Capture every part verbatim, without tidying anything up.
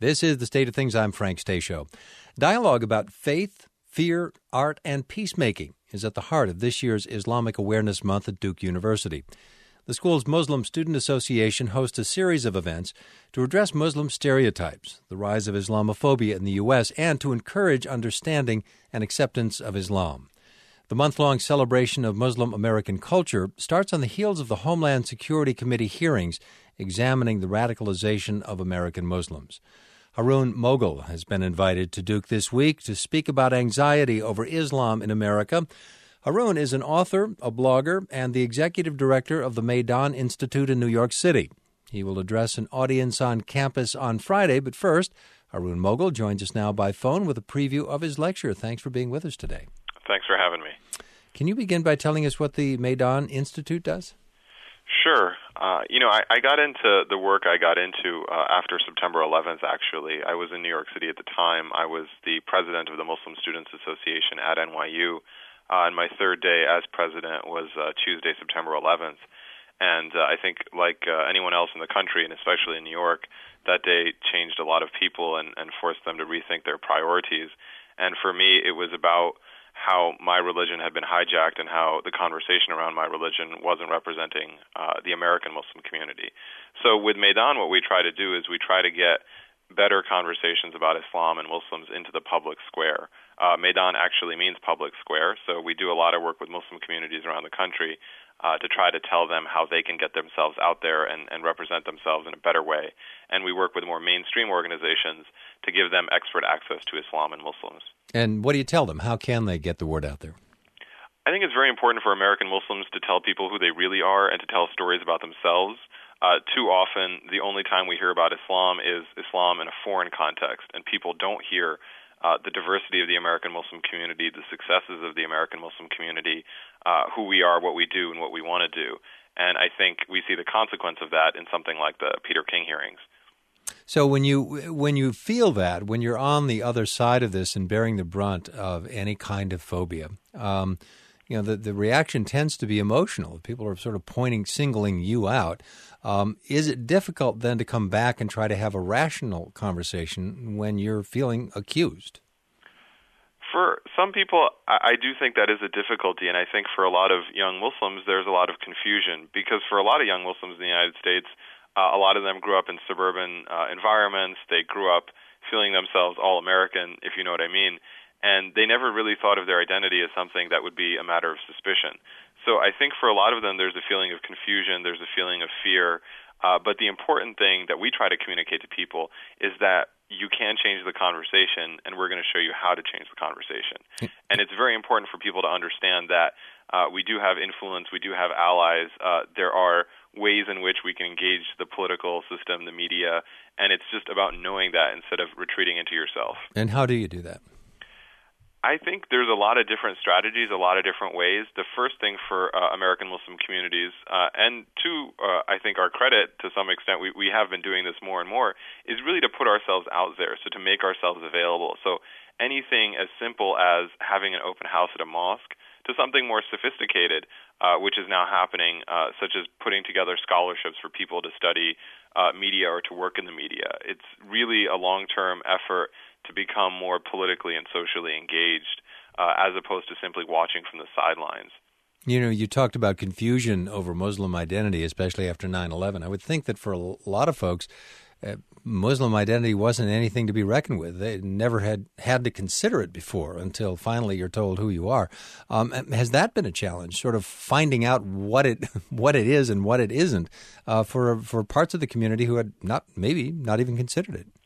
This is The State of Things. I'm Frank Stasio. Dialogue about faith, fear, art, and peacemaking is at the heart of this year's Islamic Awareness Month at Duke University. The school's Muslim Student Association hosts a series of events to address Muslim stereotypes, the rise of Islamophobia in the U S, and to encourage understanding and acceptance of Islam. The month-long celebration of Muslim American culture starts on the heels of the Homeland Security Committee hearings examining the radicalization of American Muslims. Haroon Moghal has been invited to Duke this week to speak about anxiety over Islam in America. Haroon is an author, a blogger, and the executive director of the Meydan Institute in New York City. He will address an audience on campus on Friday, but first, Haroon Moghal joins us now by phone with a preview of his lecture. Thanks for being with us today. Thanks for having me. Can you begin by telling us what the Meydan Institute does? Sure. Uh, you know, I, I got into the work I got into uh, after September eleventh, actually. I was in New York City at the time. I was the president of the Muslim Students Association at N Y U, uh, and my third day as president was uh, Tuesday, September eleventh. And uh, I think, like uh, anyone else in the country, and especially in New York, that day changed a lot of people and, and forced them to rethink their priorities. And for me, it was about how my religion had been hijacked and how the conversation around my religion wasn't representing uh, the American Muslim community. So with Meydan, what we try to do is we try to get better conversations about Islam and Muslims into the public square. Uh, Meydan actually means public square, so we do a lot of work with Muslim communities around the country uh, to try to tell them how they can get themselves out there and, and represent themselves in a better way. And we work with more mainstream organizations to give them expert access to Islam and Muslims. And what do you tell them? How can they get the word out there? I think it's very important for American Muslims to tell people who they really are and to tell stories about themselves. Uh, too often, the only time we hear about Islam is Islam in a foreign context, and people don't hear uh, the diversity of the American Muslim community, the successes of the American Muslim community, uh, who we are, what we do, and what we want to do. And I think we see the consequence of that in something like the Peter King hearings. So when you when you feel that, when you're on the other side of this and bearing the brunt of any kind of phobia, um, you know, the, the reaction tends to be emotional. People are sort of pointing, singling you out. Um, is it difficult then to come back and try to have a rational conversation when you're feeling accused? For some people, I, I do think that is a difficulty, and I think for a lot of young Muslims, there's a lot of confusion, because for a lot of young Muslims in the United States, Uh, a lot of them grew up in suburban uh, environments. They grew up feeling themselves all American, if you know what I mean, and they never really thought of their identity as something that would be a matter of suspicion. So I think for a lot of them, there's a feeling of confusion, there's a feeling of fear, uh, but the important thing that we try to communicate to people is that you can change the conversation, and we're going to show you how to change the conversation. And it's very important for people to understand that uh, we do have influence, we do have allies, uh, there are ways in which we can engage the political system, the media, and it's just about knowing that instead of retreating into yourself. And how do you do that? I think there's a lot of different strategies, a lot of different ways. The first thing for uh, American Muslim communities, uh, and to, uh, I think, our credit, to some extent, we, we have been doing this more and more, is really to put ourselves out there, so to make ourselves available. So anything as simple as having an open house at a mosque to something more sophisticated, uh, which is now happening, uh, such as putting together scholarships for people to study uh, media or to work in the media. It's really a long-term effort to become more politically and socially engaged, uh, as opposed to simply watching from the sidelines. You know, you talked about confusion over Muslim identity, especially after nine eleven. I would think that for a lot of folks, uh, Muslim identity wasn't anything to be reckoned with. They never had had to consider it before until finally you're told who you are. Um, has that been a challenge, sort of finding out what it what it is and what it isn't uh, for for parts of the community who had not maybe not even considered it?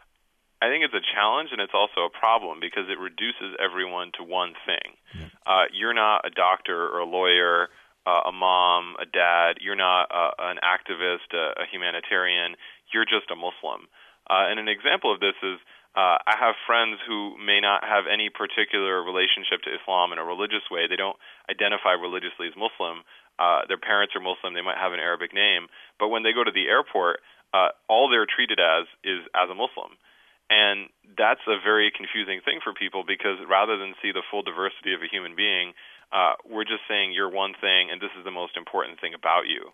I think it's a challenge, and it's also a problem because it reduces everyone to one thing. Yeah. Uh, you're not a doctor or a lawyer, uh, a mom, a dad. You're not uh, an activist, a, a humanitarian. You're just a Muslim. Uh, and an example of this is uh, I have friends who may not have any particular relationship to Islam in a religious way. They don't identify religiously as Muslim. Uh, their parents are Muslim. They might have an Arabic name. But when they go to the airport, uh, all they're treated as is as a Muslim. And that's a very confusing thing for people because rather than see the full diversity of a human being, uh, we're just saying you're one thing and this is the most important thing about you.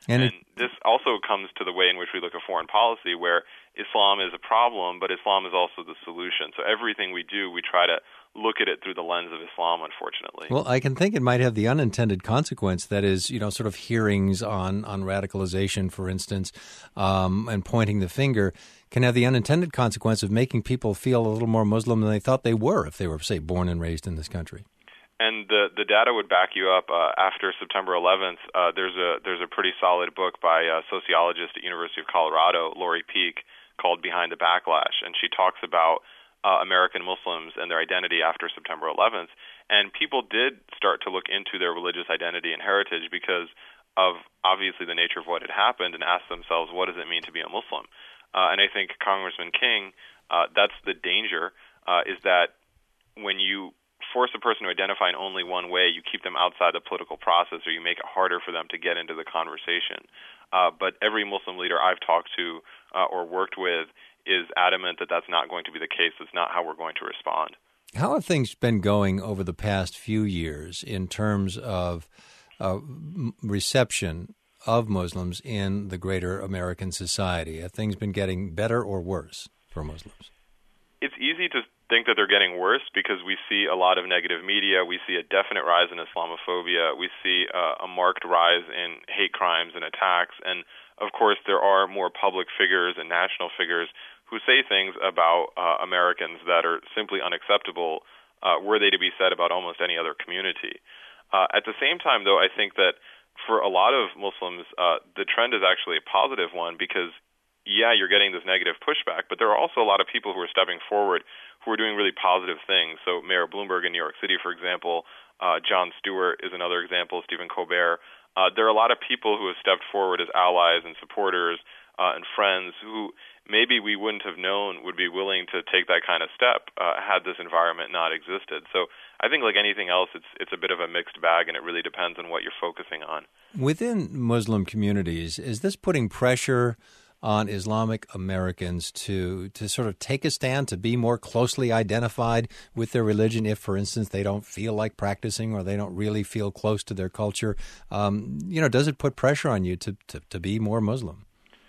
And, and this also comes to the way in which we look at foreign policy, where Islam is a problem, but Islam is also the solution. So everything we do, we try to look at it through the lens of Islam, unfortunately. Well, I can think it might have the unintended consequence that is, you know, sort of hearings on, on radicalization, for instance, um, and pointing the finger can have the unintended consequence of making people feel a little more Muslim than they thought they were if they were, say, born and raised in this country. And the the data would back you up. Uh, after September eleventh, uh, there's a there's a pretty solid book by a sociologist at University of Colorado, Lori Peek, called Behind the Backlash, and she talks about uh, American Muslims and their identity after September eleventh. And people did start to look into their religious identity and heritage because of obviously the nature of what had happened, and ask themselves, what does it mean to be a Muslim? Uh, and I think Congressman King, uh, that's the danger, uh, is that when you force a person to identify in only one way, you keep them outside the political process, or you make it harder for them to get into the conversation. Uh, but every Muslim leader I've talked to uh, or worked with is adamant that that's not going to be the case. That's not how we're going to respond. How have things been going over the past few years in terms of uh, reception of Muslims in the greater American society? Have things been getting better or worse for Muslims? It's easy to think that they're getting worse because we see a lot of negative media. We see a definite rise in Islamophobia. We see uh, a marked rise in hate crimes and attacks. And, of course, there are more public figures and national figures who say things about uh, Americans that are simply unacceptable uh, were they to be said about almost any other community. Uh, at the same time, though, I think that for a lot of Muslims, uh, the trend is actually a positive one because, yeah, you're getting this negative pushback, but there are also a lot of people who are stepping forward who are doing really positive things. So Mayor Bloomberg in New York City, for example, uh, Jon Stewart is another example, Stephen Colbert. Uh, there are a lot of people who have stepped forward as allies and supporters uh, and friends who maybe we wouldn't have known would be willing to take that kind of step uh, had this environment not existed. So I think like anything else, it's it's a bit of a mixed bag, and it really depends on what you're focusing on. Within Muslim communities, is this putting pressure on Islamic Americans to to sort of take a stand, to be more closely identified with their religion if, for instance, they don't feel like practicing or they don't really feel close to their culture? Um, you know, does it put pressure on you to, to, to be more Muslim?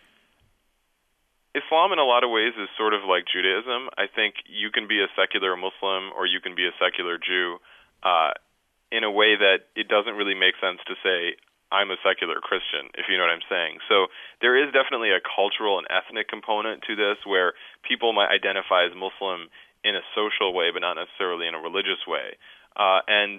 Islam in a lot of ways is sort of like Judaism. I think you can be a secular Muslim or you can be a secular Jew uh, in a way that it doesn't really make sense to say, I'm a secular Christian, if you know what I'm saying. So there is definitely a cultural and ethnic component to this where people might identify as Muslim in a social way, but not necessarily in a religious way. Uh, and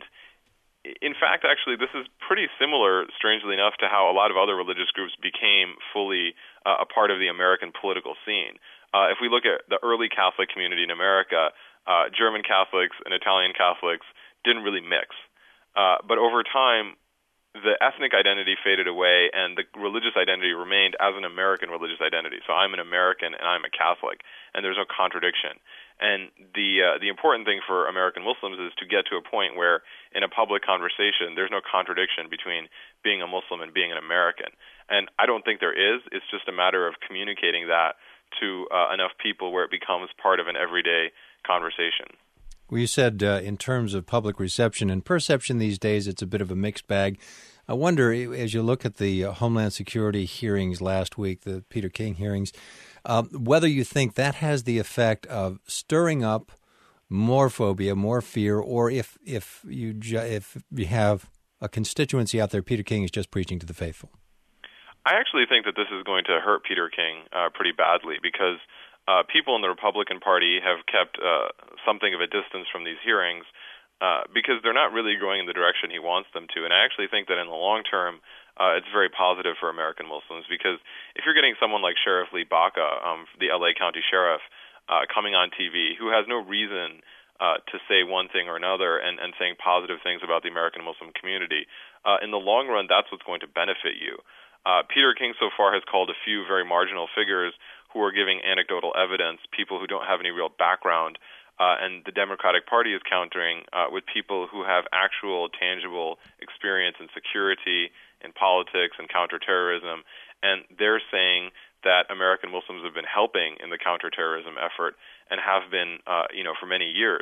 in fact, actually, this is pretty similar, strangely enough, to how a lot of other religious groups became fully uh, a part of the American political scene. Uh, if we look at the early Catholic community in America, uh, German Catholics and Italian Catholics didn't really mix. Uh, but over time, the ethnic identity faded away and the religious identity remained as an American religious identity. So I'm an American and I'm a Catholic, and there's no contradiction. And the uh, the important thing for American Muslims is to get to a point where in a public conversation there's no contradiction between being a Muslim and being an American. And I don't think there is. It's just a matter of communicating that to uh, enough people where it becomes part of an everyday conversation. Well, you said uh, in terms of public reception and perception these days, it's a bit of a mixed bag. I wonder, as you look at the uh, Homeland Security hearings last week, the Peter King hearings, uh, whether you think that has the effect of stirring up more phobia, more fear, or if if you ju- if you have a constituency out there, Peter King is just preaching to the faithful. I actually think that this is going to hurt Peter King uh, pretty badly because uh, people in the Republican Party have kept uh, something of a distance from these hearings uh, because they're not really going in the direction he wants them to. And I actually think that in the long term, uh, it's very positive for American Muslims because if you're getting someone like Sheriff Lee Baca, um, the L A County Sheriff, uh, coming on T V, who has no reason uh, to say one thing or another and, and saying positive things about the American Muslim community, uh, in the long run, that's what's going to benefit you. Uh, Peter King so far has called a few very marginal figures who are giving anecdotal evidence, people who don't have any real background, uh, and the Democratic Party is countering uh, with people who have actual, tangible experience in security, in politics, and counterterrorism, and they're saying that American Muslims have been helping in the counterterrorism effort and have been, uh, you know, for many years.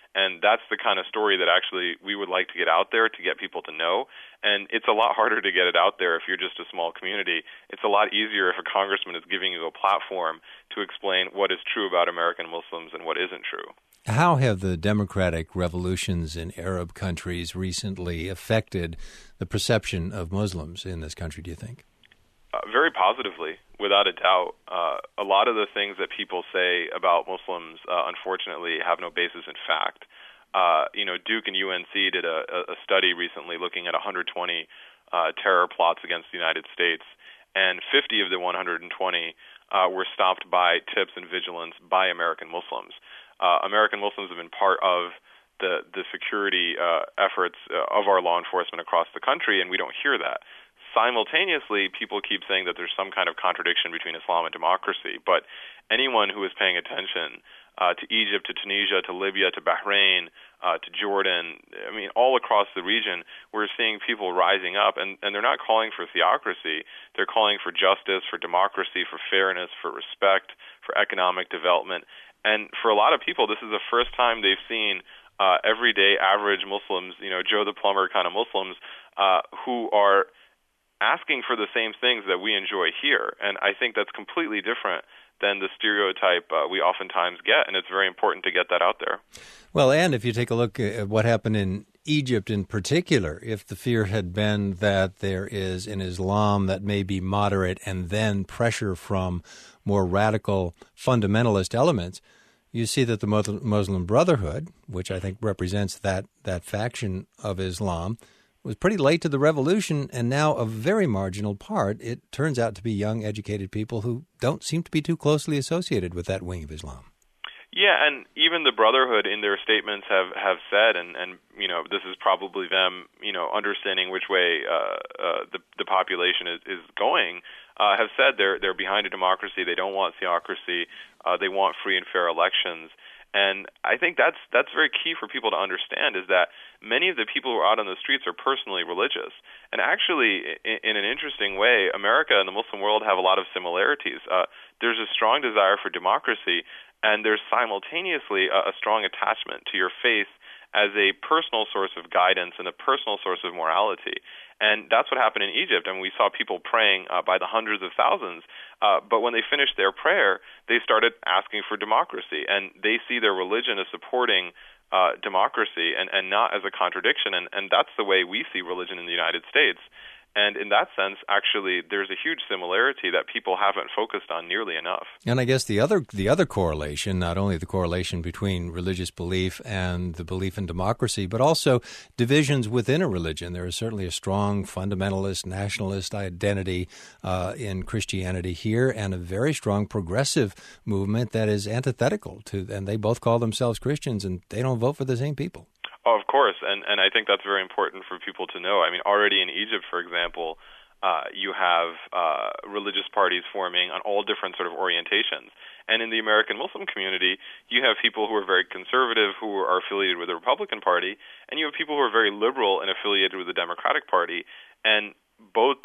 And that's the kind of story that actually we would like to get out there to get people to know. And it's a lot harder to get it out there if you're just a small community. It's a lot easier if a congressman is giving you a platform to explain what is true about American Muslims and what isn't true. How have the democratic revolutions in Arab countries recently affected the perception of Muslims in this country, do you think? Uh, very positively, without a doubt. Uh, a lot of the things that people say about Muslims, uh, unfortunately, have no basis in fact. Uh, you know, Duke and U N C did a, a study recently looking at one hundred twenty uh, terror plots against the United States, and fifty of the one hundred twenty uh, were stopped by tips and vigilance by American Muslims. Uh, American Muslims have been part of the, the security uh, efforts uh, of our law enforcement across the country, and we don't hear that. Simultaneously, people keep saying that there's some kind of contradiction between Islam and democracy, but anyone who is paying attention uh, to Egypt, to Tunisia, to Libya, to Bahrain, uh, to Jordan, I mean, all across the region, we're seeing people rising up, and, and they're not calling for theocracy. They're calling for justice, for democracy, for fairness, for respect, for economic development. And for a lot of people, this is the first time they've seen uh, everyday average Muslims, you know, Joe the plumber kind of Muslims, uh, who are asking for the same things that we enjoy here. And I think that's completely different than the stereotype uh, we oftentimes get, and it's very important to get that out there. Well, and if you take a look at what happened in Egypt in particular, if the fear had been that there is an Islam that may be moderate and then pressure from more radical fundamentalist elements, you see that the Muslim Brotherhood, which I think represents that, that faction of Islam, was pretty late to the revolution and now a very marginal part. It turns out to be young, educated people who don't seem to be too closely associated with that wing of Islam. Yeah, and even the Brotherhood in their statements have, have said, and, and you know, this is probably them, you know, understanding which way uh, uh, the the population is, is going, uh, have said they're they're behind a democracy. They don't want theocracy. Uh, they want free and fair elections. And I think that's that's very key for people to understand, is that many of the people who are out on the streets are personally religious. And actually, in, in an interesting way, America and the Muslim world have a lot of similarities. Uh, there's a strong desire for democracy, and there's simultaneously a, a strong attachment to your faith as a personal source of guidance and a personal source of morality. And that's what happened in Egypt. I mean, we saw people praying uh, by the hundreds of thousands. Uh, but when they finished their prayer, they started asking for democracy. And they see their religion as supporting uh, democracy and, and not as a contradiction. And, and that's the way we see religion in the United States. And in that sense, actually, there's a huge similarity that people haven't focused on nearly enough. And I guess the other the other correlation, not only the correlation between religious belief and the belief in democracy, but also divisions within a religion. There is certainly a strong fundamentalist, nationalist identity uh, in Christianity here, and a very strong progressive movement that is antithetical to, and they both call themselves Christians, and they don't vote for the same people. Oh, of course, and and I think that's very important for people to know. I mean, already in Egypt, for example, uh, you have uh, religious parties forming on all different sort of orientations. And in the American Muslim community, you have people who are very conservative, who are affiliated with the Republican Party, and you have people who are very liberal and affiliated with the Democratic Party. And both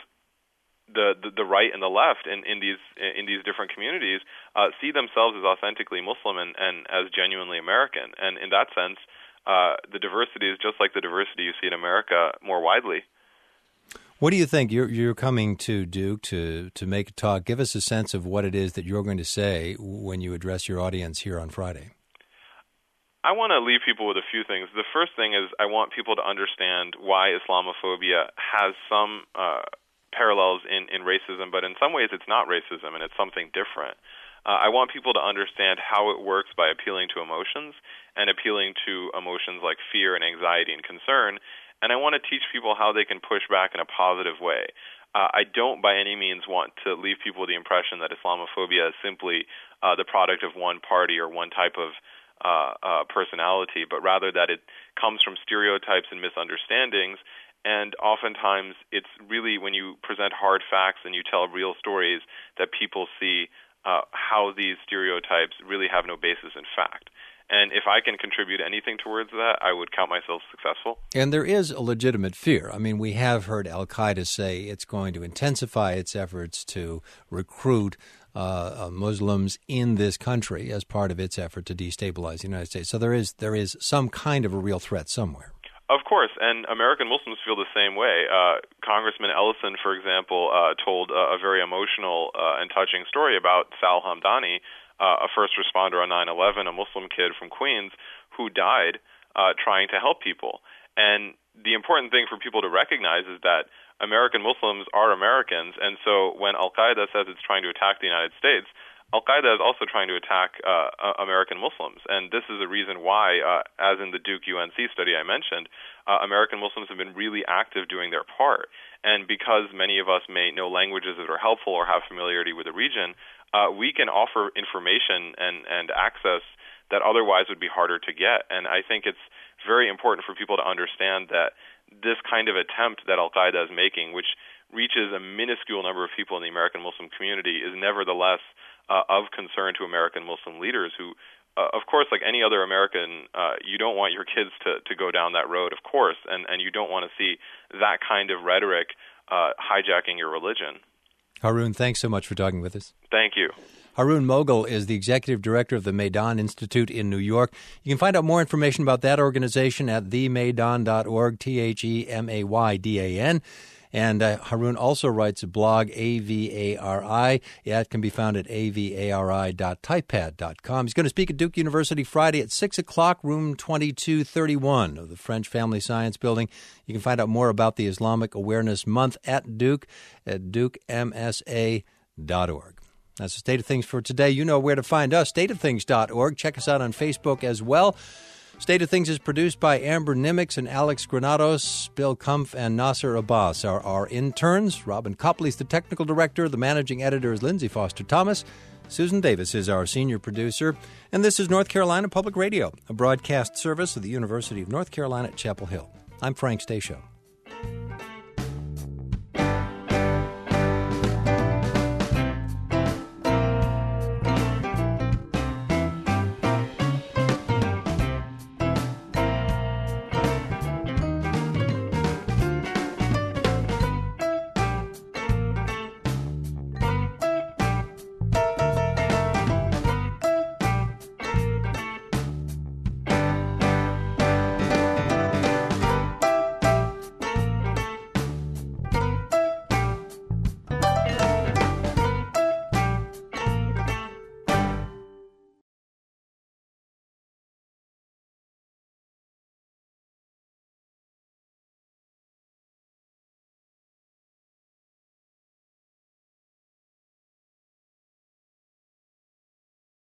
the the, the right and the left in, in these in these different communities uh, see themselves as authentically Muslim and, and as genuinely American. And in that sense, Uh, the diversity is just like the diversity you see in America more widely. What do you think? You're, you're coming to Duke to, to make a talk. Give us a sense of what it is that you're going to say when you address your audience here on Friday. I want to leave people with a few things. The first thing is I want people to understand why Islamophobia has some uh, parallels in, in racism, but in some ways it's not racism and it's something different. Uh, I want people to understand how it works by appealing to emotions and appealing to emotions like fear and anxiety and concern. And I want to teach people how they can push back in a positive way. Uh, I don't by any means want to leave people with the impression that Islamophobia is simply uh, the product of one party or one type of uh, uh, personality, but rather that it comes from stereotypes and misunderstandings. And oftentimes it's really when you present hard facts and you tell real stories that people see Uh, how these stereotypes really have no basis in fact. And if I can contribute anything towards that, I would count myself successful. And there is a legitimate fear. I mean, we have heard al-Qaeda say it's going to intensify its efforts to recruit uh, uh, Muslims in this country as part of its effort to destabilize the United States. So there is there is some kind of a real threat somewhere. Of course, and American Muslims feel the same way. Uh, Congressman Ellison, for example, uh, told a, a very emotional uh, and touching story about Sal Hamdani, Uh, a first responder on nine eleven, a Muslim kid from Queens who died uh, trying to help people. And the important thing for people to recognize is that American Muslims are Americans, and so when al-Qaeda says it's trying to attack the United States, al-Qaeda is also trying to attack uh, uh, American Muslims. And this is the reason why, uh, as in the Duke U N C study I mentioned, uh, American Muslims have been really active doing their part. And because many of us may know languages that are helpful or have familiarity with the region, uh, we can offer information and, and access that otherwise would be harder to get. And I think it's very important for people to understand that this kind of attempt that al-Qaeda is making, which reaches a minuscule number of people in the American Muslim community, is nevertheless uh, of concern to American Muslim leaders who, uh, of course, like any other American, uh, you don't want your kids to, to go down that road, of course, and, and you don't want to see that kind of rhetoric uh, hijacking your religion. Haroon, thanks so much for talking with us. Thank you. Haroon Moghal is the executive director of the Meydan Institute in New York. You can find out more information about that organization at the meydan dot org, T H E M A Y D A N. And uh, Haroon also writes a blog, A V A R I. Yeah, it can be found at A V A R I dot typepad dot com. He's going to speak at Duke University Friday at six o'clock, room twenty-two thirty-one of the French Family Science Building. You can find out more about the Islamic Awareness Month at Duke at duke m s a dot org. That's the state of things for today. You know where to find us, state of things dot org. Check us out on Facebook as well. State of Things is produced by Amber Nimitz and Alex Granados. Bill Kumpf and Nasser Abbas are our interns. Robin Copley's the technical director. The managing editor is Lindsay Foster Thomas. Susan Davis is our senior producer. And this is North Carolina Public Radio, a broadcast service of the University of North Carolina at Chapel Hill. I'm Frank Stasio.